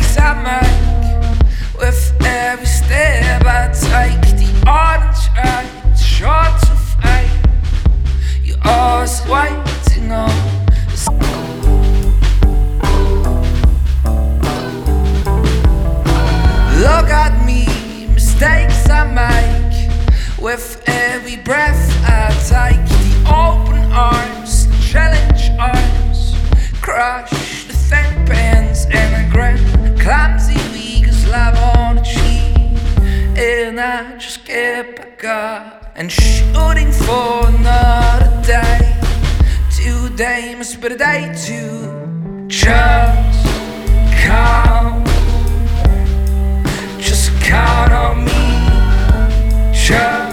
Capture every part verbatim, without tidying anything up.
mistakes I make with every step I take. The orange eyes, short to fade. You're always waiting on. Look at me, mistakes I make with every breath I take. The open arms, the challenge arms, crush the thin pants and I grab clumsy weakest love on the cheek. And I just get back up and shooting for another day. Today must be the day to just count. Just count on me, just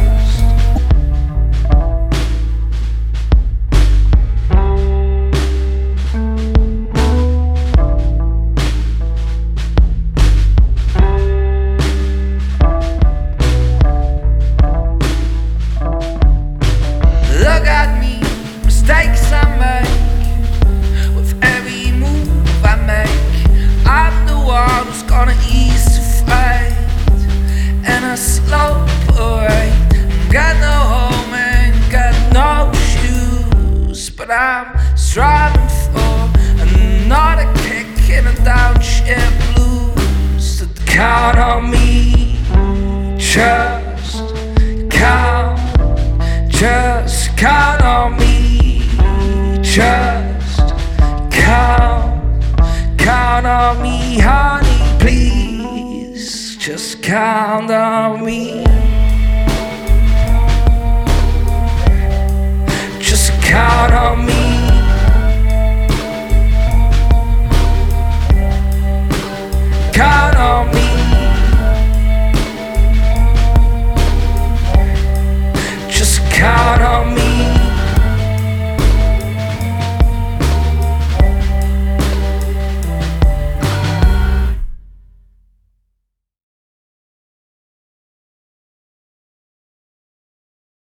look at me, mistakes I make with every move I make. I'm the one who's gonna ease the fight and a slow parade. Got no home and got no shoes, but I'm striving for another kick in a downshift blues. So count on me, just count, just count on me, just count, count on me, honey, please. Just count on me.